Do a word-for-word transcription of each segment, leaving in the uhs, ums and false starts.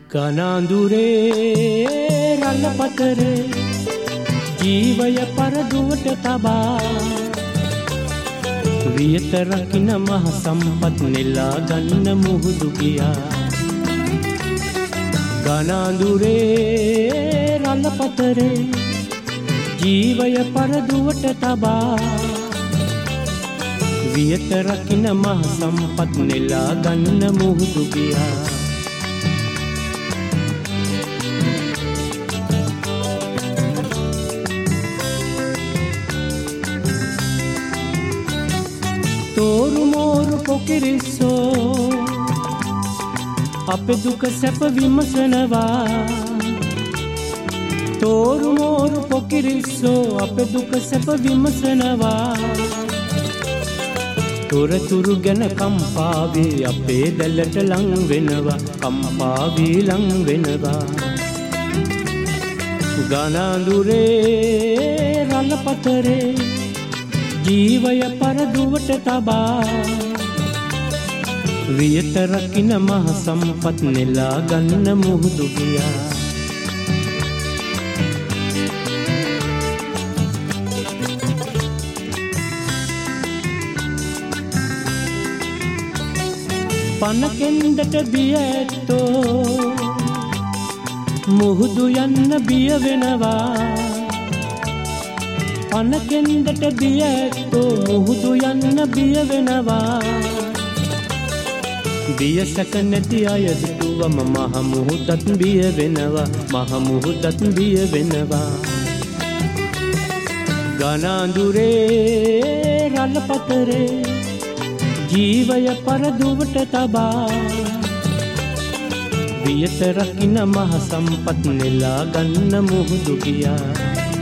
ගනඳුරේ රළ පතරේ ජීවය පරදුවට තබා වියත රකින්න මහ සම්පත් නෙලා ගන්න මුහුදු ගියා. ගනඳුරේ රළ පතරේ ජීවය පරදුවට තබා වියත රකින්න මහ සම්පත් නෙලා ගන්න මුහුදු ගියා. තෝරු මෝරු පොකිරිස්සෝ අපේ දුක සැප විමසනවා. තෝරු මෝරු පොකිරිස්සෝ අපේ දුක සැප විමසනවා. තොරතුරු ගැන කම්පාවේ අපේ දැලට ලං වෙනවා. කම්පාවේ ලං වෙනවා. ගනඳුරේ රළ පතරේ ජීවය පරදුවට තබා වියත රකින්න මහ සම්පත් නෙලා ගන්න මුහුදු ගියා. පනකෙන්දට බිය ඇත්තෝ මුහුදු යන්න බිය වෙනවා. පනකෙන්දට බිය ඇත්තෝ මුහුදු යන්න බිය වෙනවා. බිය සැක නැති අය දුටුවම මහ මුහුදත් බිය වෙනවා. මහ මුහුදත් බිය වෙනවා. ගනඳුරේ රළ පතරේ ජීවය පරදුවට තබා වියත රකින්න මහ සම්පත් නෙලා ගන්න මුහුදු ගියා.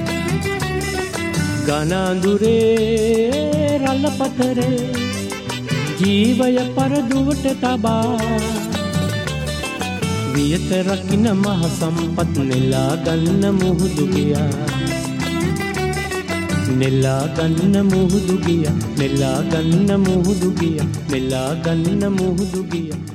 ගනඳුරේ රළ පතරේ ජීවය පරදුවට තබා වියත රකින්න මහ සම්පත් නෙලා ගන්න මුහුදු ගියා. නෙලා ගන්න මුහුදු ගියා. නෙලා ගන්න මුහුදු ගියා. නෙලා ගන්න මුහුදු ගියා.